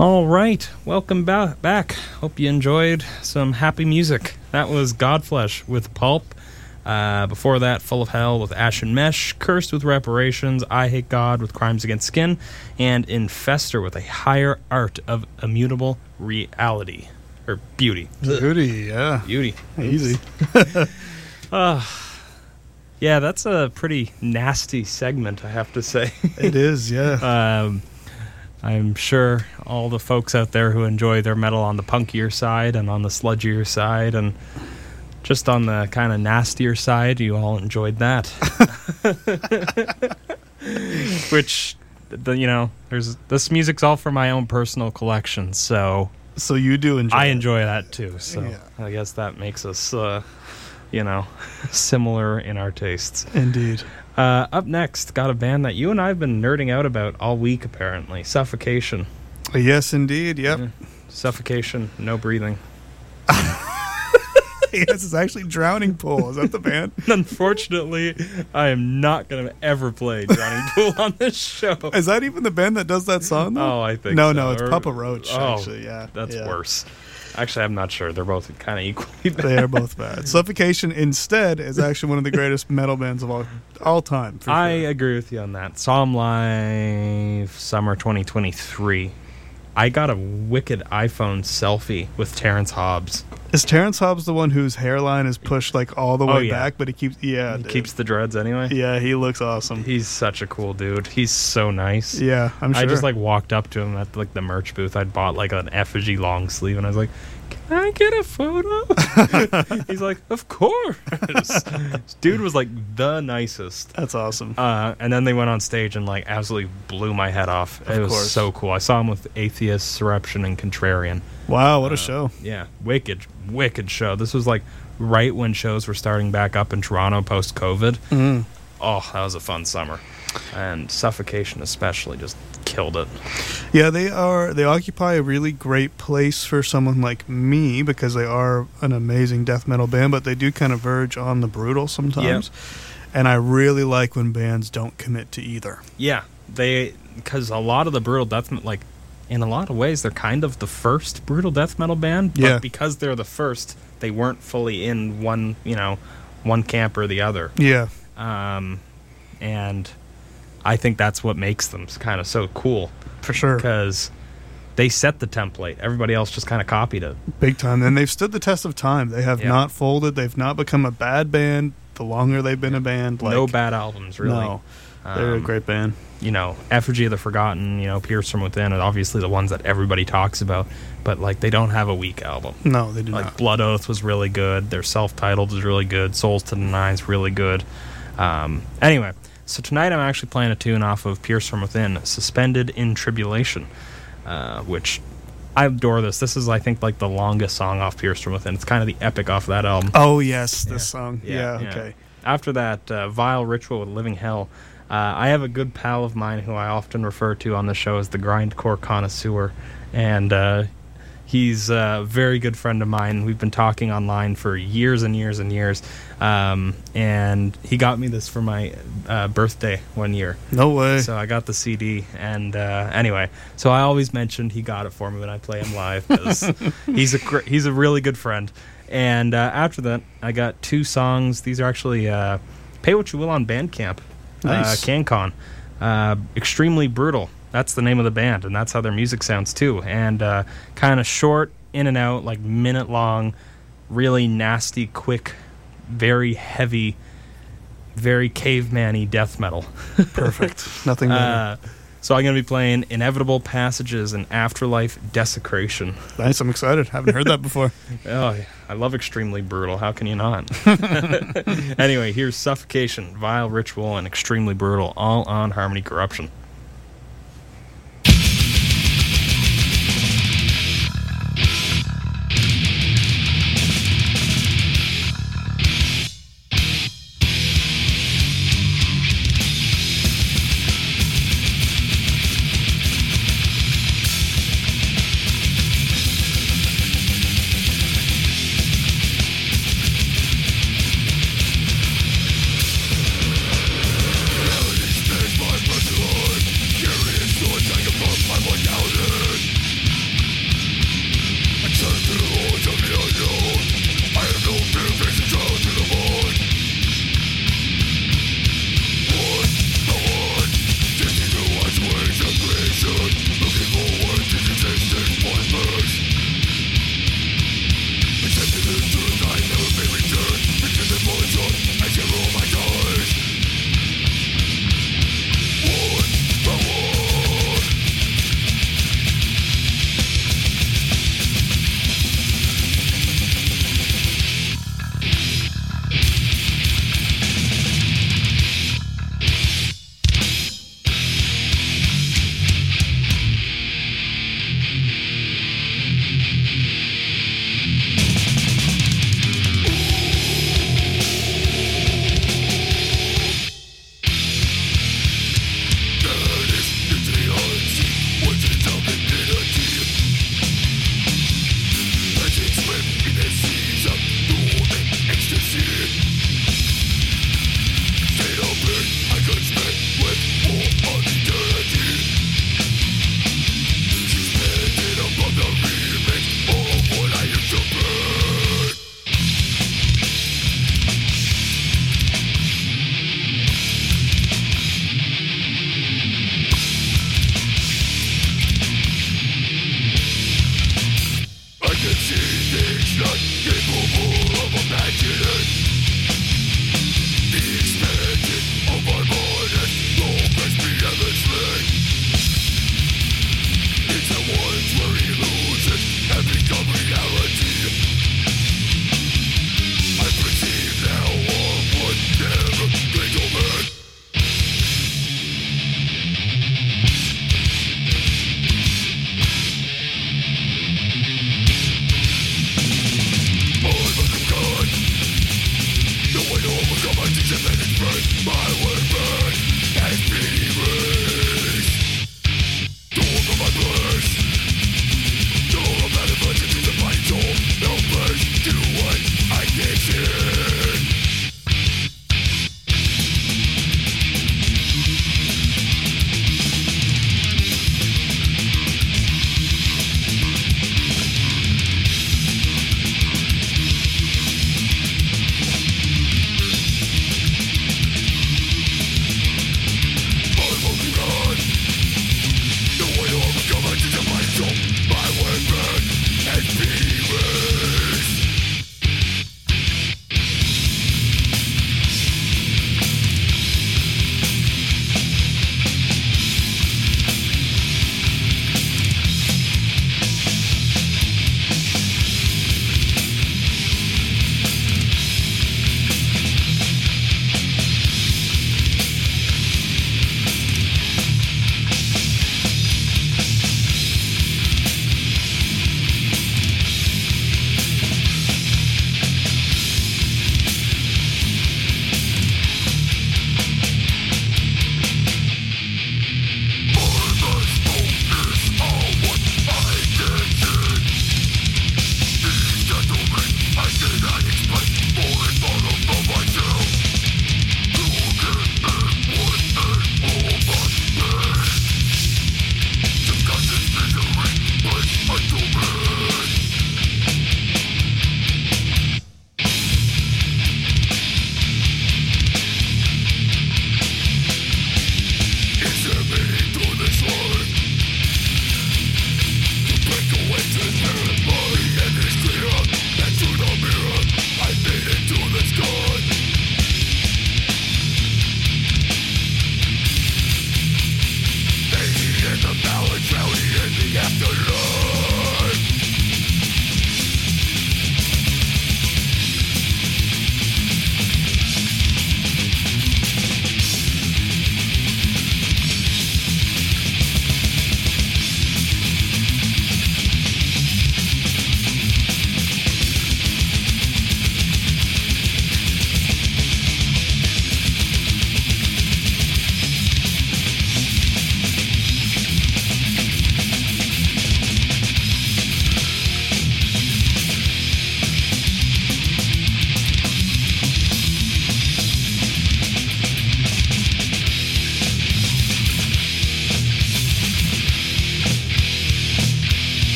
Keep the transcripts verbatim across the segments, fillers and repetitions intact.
All right, welcome ba- back. Hope you enjoyed some happy music. That was Godflesh with Pulp. Uh, before that, Full of Hell with Ashen Mesh, Cursed with Reparations, I Hate God with Crimes Against Skin, and Infester with A Higher Art of Immutable Reality. Or Beauty. Beauty, yeah. Beauty. Easy. uh, yeah, that's a pretty nasty segment, I have to say. It is, yeah. um, I'm sure all the folks out there who enjoy their metal on the punkier side and on the sludgier side and just on the kind of nastier side, you all enjoyed that. Which, the, you know, there's this music's all for my own personal collection, so so you do enjoy I it. enjoy that too. So yeah. I guess that makes us, uh, you know, similar in our tastes. Indeed. Uh, up next, got a band that you and I have been nerding out about all week, apparently. Suffocation. Yes, indeed. Yep. Yeah. Suffocation, no breathing. Yes, it's actually Drowning Pool. Is that the band? Unfortunately, I am not going to ever play Drowning Pool on this show. Is that even the band that does that song, though? Oh, I think no, so. No, it's or, Papa Roach, oh, actually, yeah. That's yeah. worse. Actually, I'm not sure. They're both kind of equally bad. They are both bad. Suffocation, instead, is actually one of the greatest metal bands of all all time. For I sure. agree with you on that. Saw 'em live summer twenty twenty-three. I got a wicked iPhone selfie with Terrence Hobbs. Is Terrence Hobbs the one whose hairline is pushed like all the way oh, yeah. back, but he keeps yeah, he dude. keeps the dreads anyway? Yeah, he looks awesome. He's such a cool dude. He's so nice. Yeah, I'm sure. I just like walked up to him at like the merch booth. I'd bought like an effigy long sleeve, and I was like, "Can I get a photo?" He's like, "Of course." This dude was like the nicest. That's awesome. Uh, and then they went on stage and like absolutely blew my head off. Of it was course. so cool. I saw him with Atheist, Surruption, and Contrarian. Wow, what a Uh, show. Yeah, wicked, wicked show. This was like right when shows were starting back up in Toronto post-COVID. Mm. Oh, that was a fun summer. And Suffocation especially just killed it. Yeah, they are. They occupy a really great place for someone like me because they are an amazing death metal band, but they do kind of verge on the brutal sometimes. Yep. And I really like when bands don't commit to either. Yeah, they because a lot of the brutal death metal, like in a lot of ways, they're kind of the first brutal death metal band. But Yeah. because they're the first, they weren't fully in one, you know, one camp or the other. Yeah, Um, and I think that's what makes them kind of so cool. for sure. Because they set the template. Everybody else just kind of copied it. Big time. And they've stood the test of time. They have Yeah. not folded. They've not become a bad band the longer they've been a band. Like, no bad albums, really. No, they're a Um, great band. You know, Effigy of the Forgotten, you know, Pierce from Within are obviously the ones that everybody talks about. But, like, they don't have a weak album. No, they do Like, not. Blood Oath was really good. Their self-titled was really good. Souls to the Nines really good. Um, anyway, so tonight I'm actually playing a tune off of Pierce from Within, Suspended in Tribulation, uh, which I adore this. This is, I think, like the longest song off Pierce from Within. It's kind of the epic off that album. Oh, yes, this Yeah. song. Yeah, Yeah, yeah. okay. After that, uh, Vile Ritual with Living Hell. Uh, I have a good pal of mine who I often refer to on the show as the grindcore connoisseur, and uh, he's a very good friend of mine. We've been talking online for years and years and years, um, and he got me this for my uh, birthday one year. No way. So I got the C D, and uh, anyway, so I always mentioned he got it for me when I play him live because he's a gr- he's a really good friend. And uh, after that, I got two songs. These are actually uh, Pay What You Will on Bandcamp. Nice. Uh, CanCon. Uh, Extremely Brutal. That's the name of the band, and that's how their music sounds too. And uh, kind of short, in and out, like minute long, really nasty, quick, very heavy, very caveman-y death metal. Perfect. Nothing better. Uh, so I'm going to be playing Inevitable Passages and Afterlife Desecration. Nice, I'm excited. Haven't heard that before. Oh, I love Extremely Brutal. How can you not? Anyway, here's Suffocation, Vile Ritual, and Extremely Brutal, all on Harmony Corruption. Space, my personal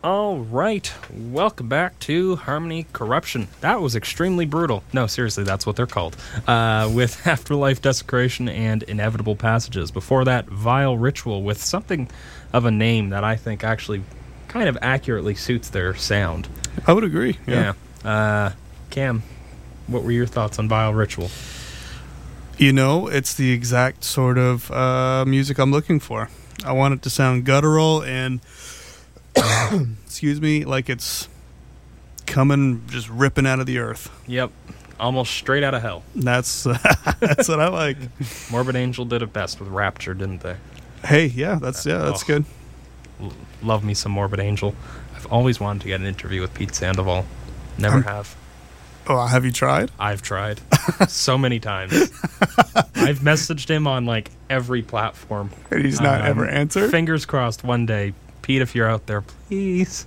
All right, welcome back to Harmony Corruption. That was extremely brutal. No, seriously, that's what they're called. Uh, with Afterlife Desecration and Inevitable Passages. Before that, Vile Ritual with something of a name that I think actually kind of accurately suits their sound. I would agree. Yeah. yeah. Uh, Cam, what were your thoughts on Vile Ritual? You know, it's the exact sort of uh, music I'm looking for. I want it to sound guttural and... excuse me, like it's coming, just ripping out of the earth. Yep, almost straight out of hell. That's uh, that's what I like. Morbid Angel did it best with Rapture, didn't they? Hey, yeah, that's yeah, that's oh, good. L- love me some Morbid Angel. I've always wanted to get an interview with Pete Sandoval. Never um, have. Oh, have you tried? I've tried so many times. I've messaged him on like every platform. And he's not um, ever answered? Fingers crossed one day. Pete, if you're out there, please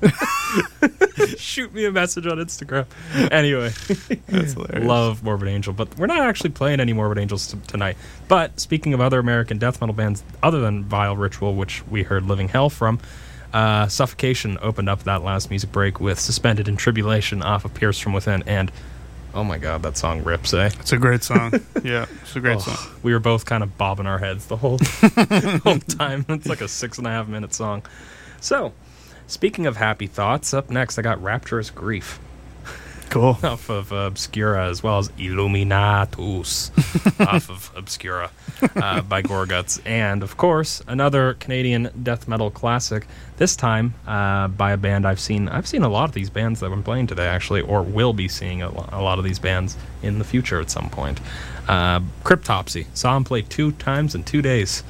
shoot me a message on Instagram. Anyway, that's hilarious. Love Morbid Angel, but we're not actually playing any Morbid Angels t- tonight. But speaking of other American death metal bands other than Vile Ritual, which we heard Living Hell from, uh, Suffocation opened up that last music break with Suspended in Tribulation off of Pierce from Within, and oh my god, that song rips, eh? It's a great song. Yeah, it's a great oh, song. We were both kind of bobbing our heads the whole, whole time. It's like a six and a half minute song. So, speaking of happy thoughts, up next I got Rapturous Grief. Cool. Off of uh, Obscura, as well as Illuminatus off of Obscura uh, by Gorguts. And, of course, another Canadian death metal classic, this time uh, by a band I've seen. I've seen a lot of these bands that I'm playing today, actually, or will be seeing a, lo- a lot of these bands in the future at some point. Uh, Cryptopsy. Saw them play two times in two days.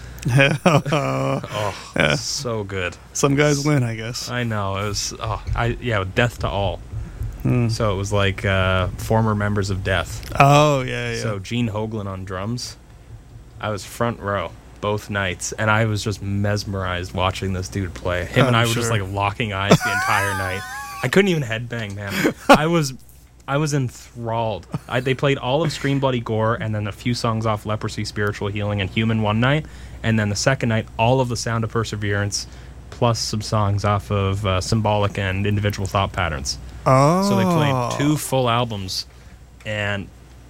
oh, yeah. So good. Some guys win, I guess. I know. It was, oh, I yeah, Death to All. Hmm. So it was like uh, former members of Death. Oh, yeah, yeah. So Gene Hoglan on drums. I was front row both nights, and I was just mesmerized watching this dude play. Him I'm and I were sure. just like locking eyes the entire night. I couldn't even headbang, man. I was... I was enthralled. I, they played all of Scream Bloody Gore and then a few songs off Leprosy, Spiritual Healing, and Human one night. And then the second night, all of the Sound of Perseverance, plus some songs off of uh, Symbolic and Individual Thought Patterns. Oh. So they played two full albums, and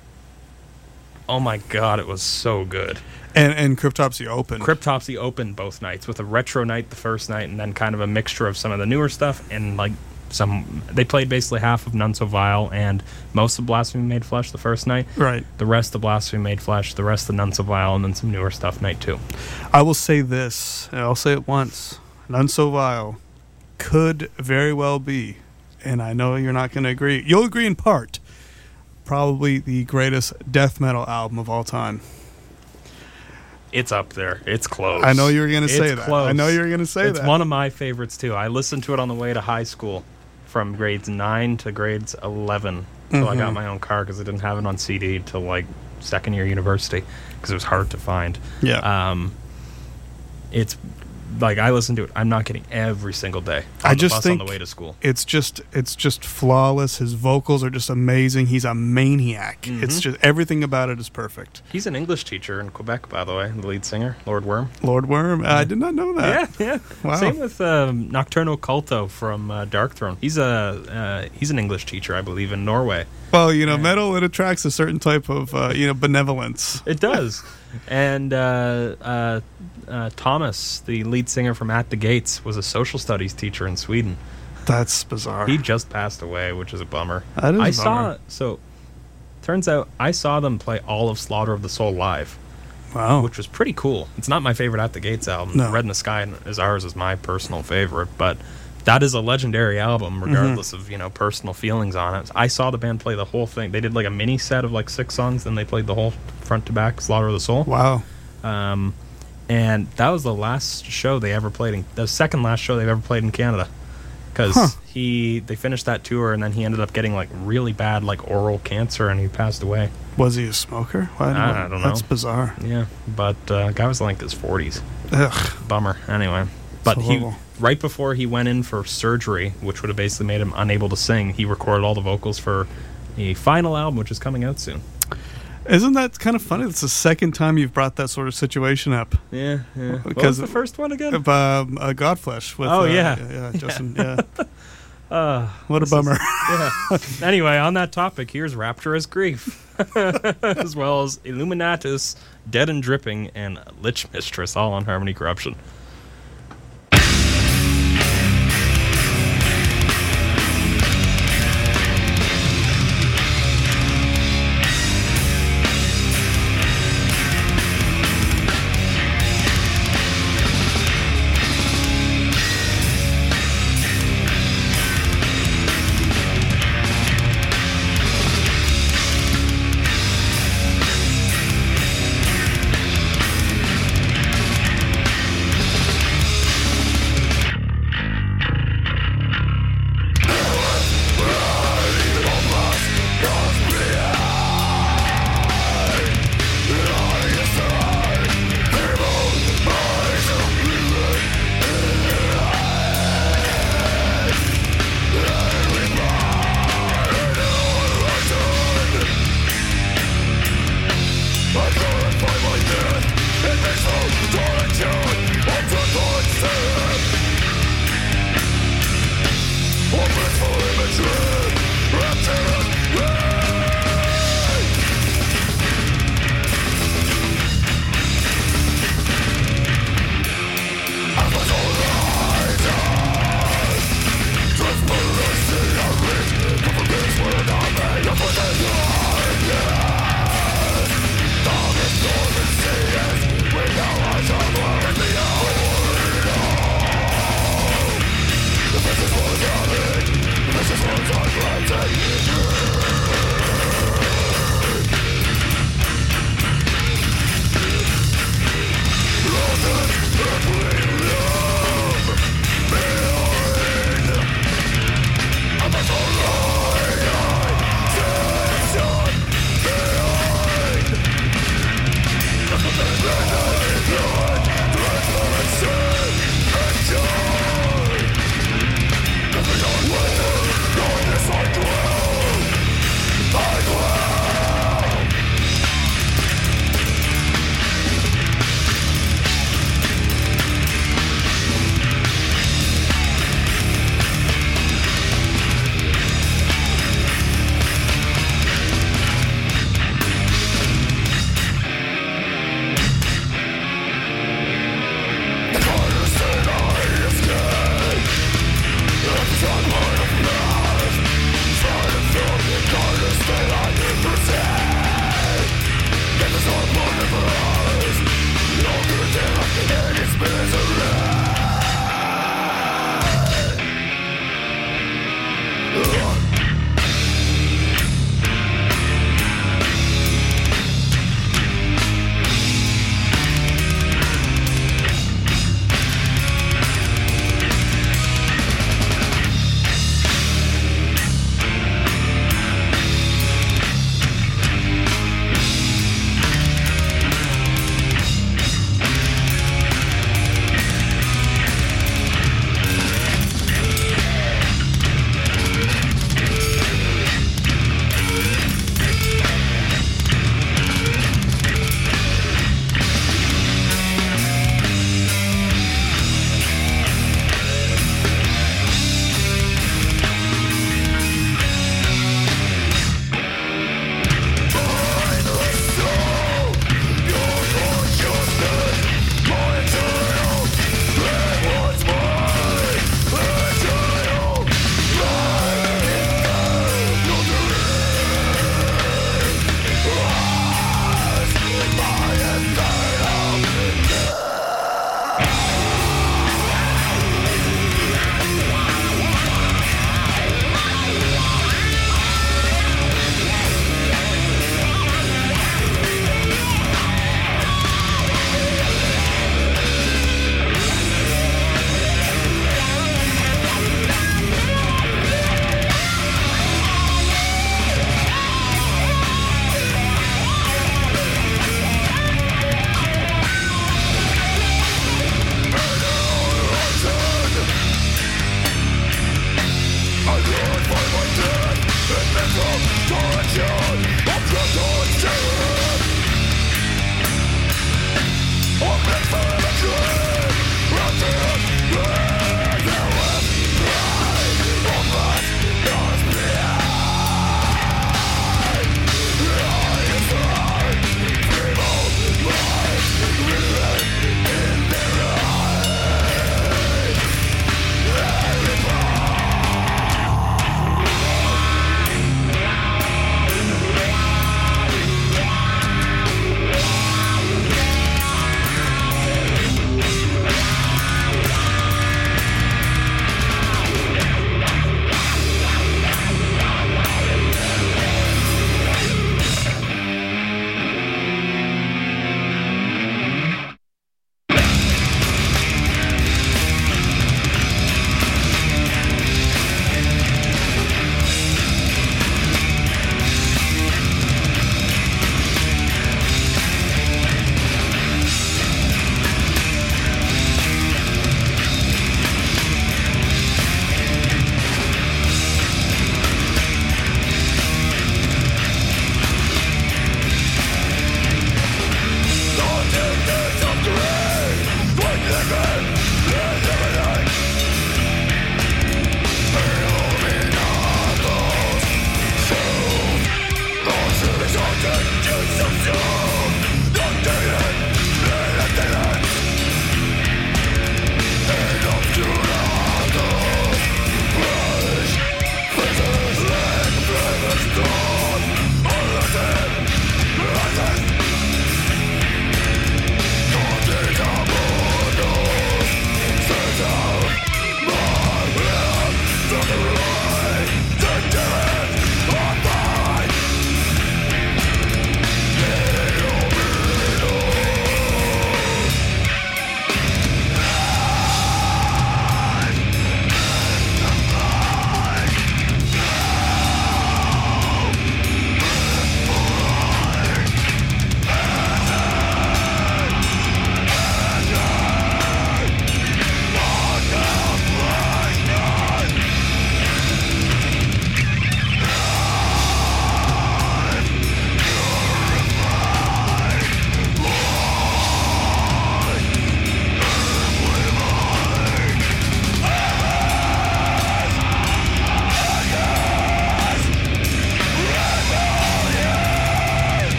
oh my god, it was so good. And, and Cryptopsy opened. Cryptopsy opened both nights with a retro night the first night, and then kind of a mixture of some of the newer stuff and like some. They played basically half of None So Vile and most of Blasphemy Made Flesh the first night. Right. The rest of Blasphemy Made Flesh, the rest of None So Vile, and then some newer stuff night two. I will say this, and I'll say it once: None So Vile could very well be, and I know you're not going to agree. You'll agree in part. Probably the greatest death metal album of all time. It's up there. It's close. I know you were going to say it's that. Close. I know you were going to say it's that. It's one of my favorites, too. I listened to it on the way to high school from grades nine to grades eleven until mm-hmm. I got my own car because I didn't have it on C D till like second year university because it was hard to find. Yeah. Um, it's like I listen to it. I'm not kidding. Every single day. On I the just bus think on the way to school. It's just it's just flawless. His vocals are just amazing. He's a maniac. Mm-hmm. It's just everything about it is perfect. He's an English teacher in Quebec, by the way. The lead singer, Lord Worm. Lord Worm. Uh, I did not know that. Yeah, yeah. Wow. Same with um, Nocturno Culto from uh, Darkthrone. He's a uh, he's an English teacher, I believe, in Norway. Well, you know, yeah. metal, it attracts a certain type of uh, you know benevolence. It does. And uh, uh, uh, Thomas, the lead singer from At the Gates, was a social studies teacher in Sweden. That's bizarre. He just passed away, which is a bummer. That is I a saw bummer. so. Turns out I saw them play all of Slaughter of the Soul live. Wow, which was pretty cool. It's not my favorite At the Gates album. No. Red in the Sky is ours is my personal favorite, but that is a legendary album, regardless mm-hmm. of you know personal feelings on it. I saw the band play the whole thing. They did like a mini set of like six songs, then they played the whole front to back Slaughter of the Soul. Wow. Um, and that was the last show they ever played in the second last show they've ever played in Canada. Because huh. he they finished that tour and then he ended up getting like really bad like oral cancer and he passed away. Was he a smoker? Why, I, I don't know. That's bizarre. Yeah, but uh, guy was like in his forties. Ugh. Bummer. Anyway, but so he horrible. Right before he went in for surgery, which would have basically made him unable to sing, he recorded all the vocals for a final album, which is coming out soon. Isn't that kind of funny? It's the second time you've brought that sort of situation up. Yeah, yeah. What was Because the first one again? Of um, uh, Godflesh. With, Oh, uh, yeah. yeah, yeah, Justin. Yeah. Uh, What a this bummer. is- yeah. Anyway, on that topic, here's Rapturous Grief, as well as Illuminatus, Dead and Dripping, and Lich Mistress, all on Harmony Corruption.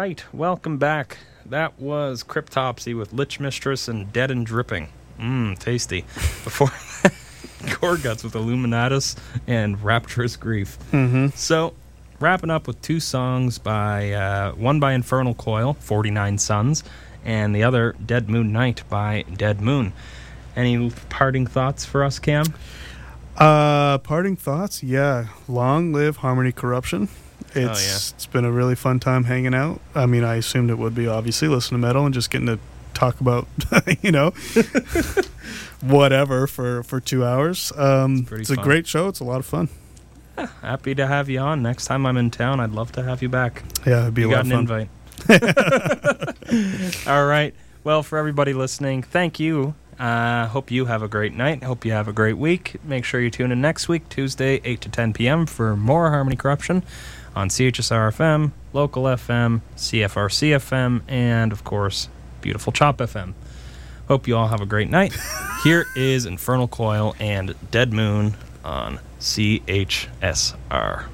right, welcome back. That was Cryptopsy with Lich Mistress and Dead and Dripping. Mmm, tasty. Before that, Gorguts with Illuminatus and Rapturous Grief. Mm-hmm. So, wrapping up with two songs by, uh, one by Infernal Coil, forty-nine Suns, and the other, Dead Moon Night by Dead Moon. Any parting thoughts for us, Cam? Uh, parting thoughts? Yeah. Long live Harmony Corruption. It's, oh, yeah. It's been a really fun time hanging out. I mean, I assumed it would be, obviously, listen to metal and just getting to talk about, you know, whatever for, for two hours. Um, it's, it's a great show. It's a lot of fun. Yeah, happy to have you on. Next time I'm in town, I'd love to have you back. Yeah, it'd be you a lot of fun. You got an invite. All right. Well, for everybody listening, thank you. Uh, hope you have a great night. Hope you have a great week. Make sure you tune in next week, Tuesday, eight to ten p.m. for more Harmony Corruption on C H S R F M, Local F M, C F R C F M, and, of course, beautiful Chop F M. Hope you all have a great night. Here is Infernal Coil and Dead Moon on C H S R.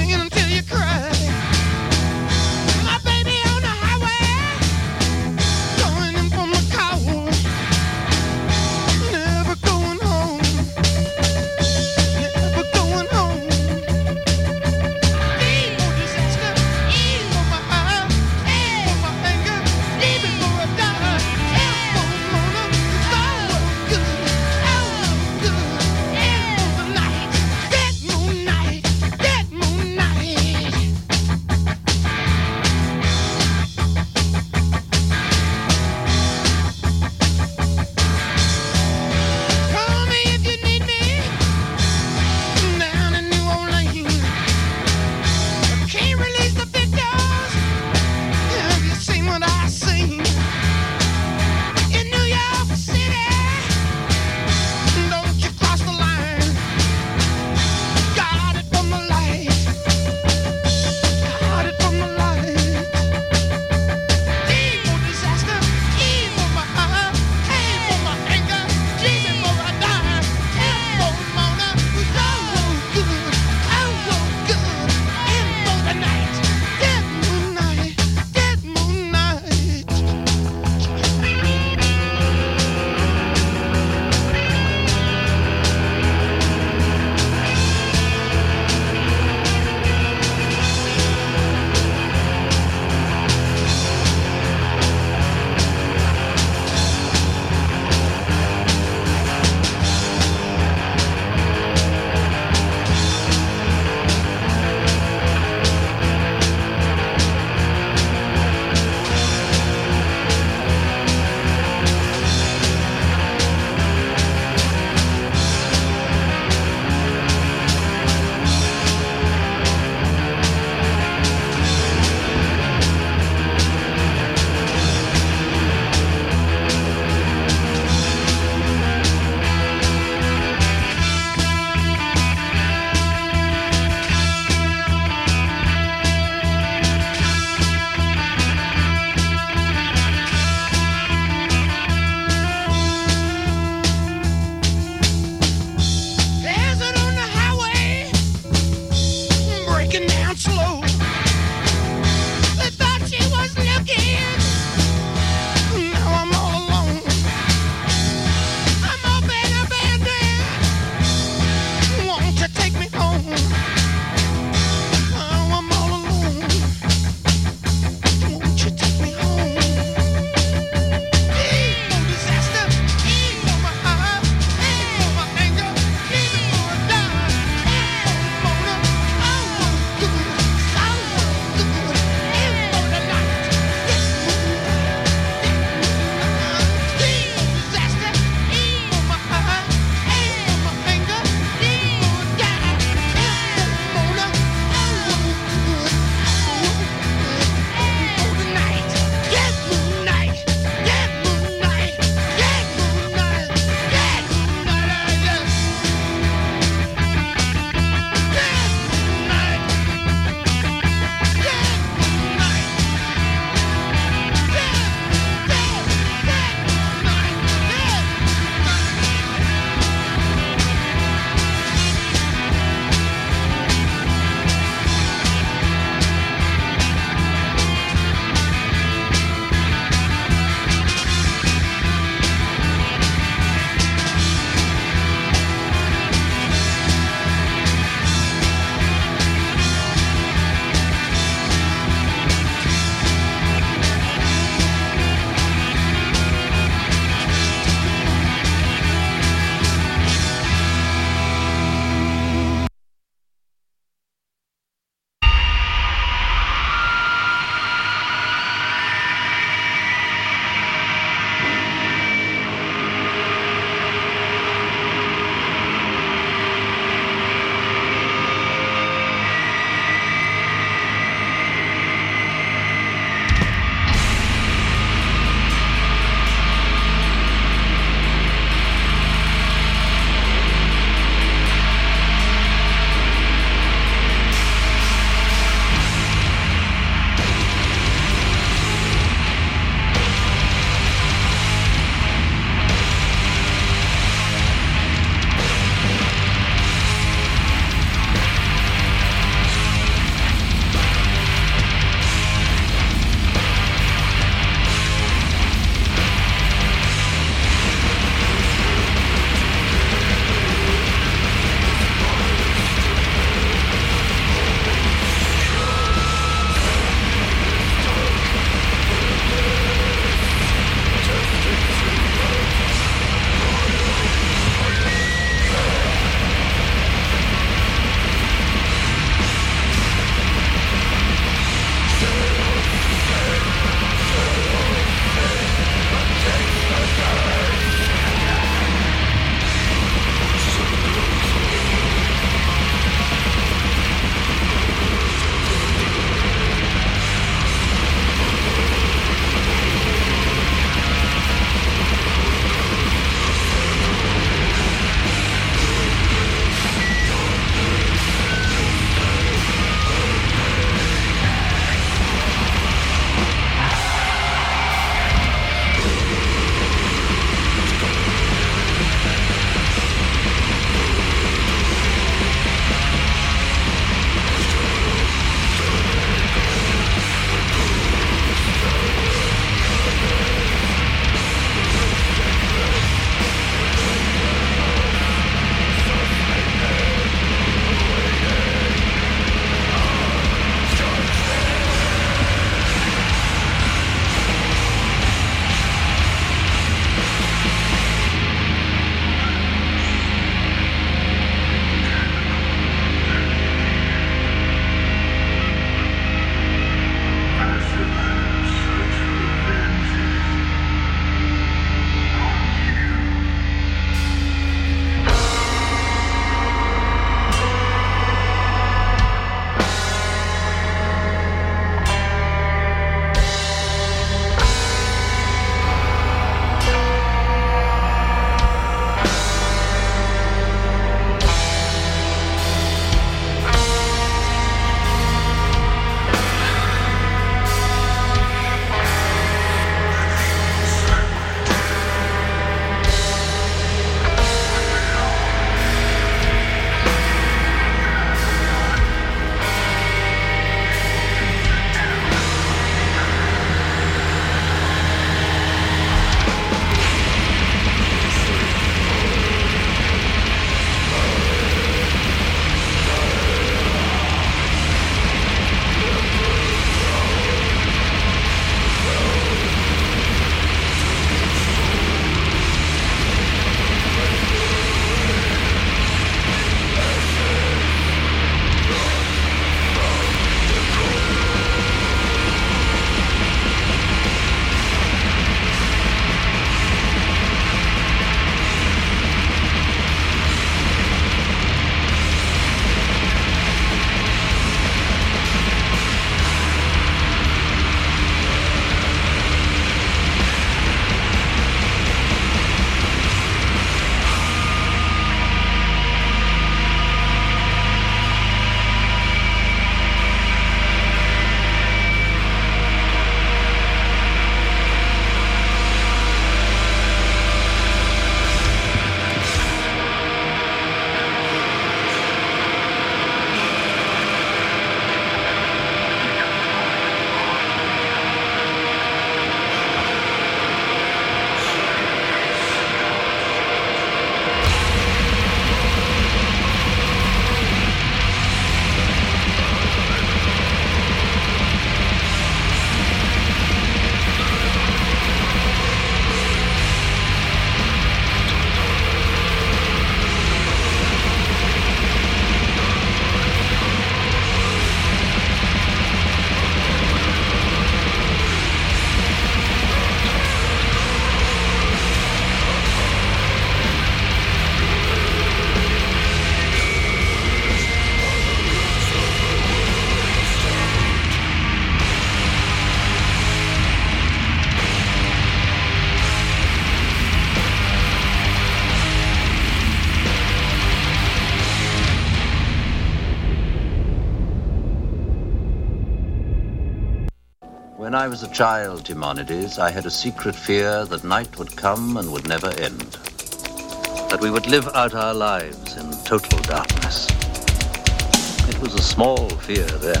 When I was a child, Timonides, I had a secret fear that night would come and would never end. That we would live out our lives in total darkness. It was a small fear then.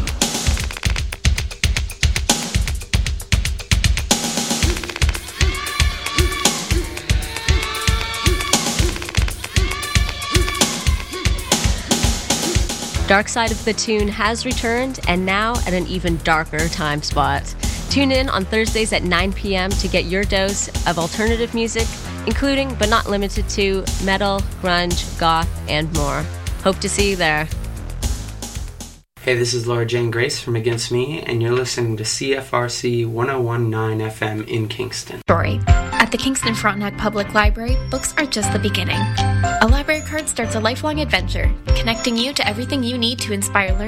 Dark Side of the Tune has returned, and now at an even darker time spot. Tune in on Thursdays at nine p.m. to get your dose of alternative music, including, but not limited to, metal, grunge, goth, and more. Hope to see you there. Hey, this is Laura Jane Grace from Against Me, and you're listening to C F R C one oh one point nine F M in Kingston. Story. At the Kingston Frontenac Public Library, books are just the beginning. A library card starts a lifelong adventure, connecting you to everything you need to inspire learning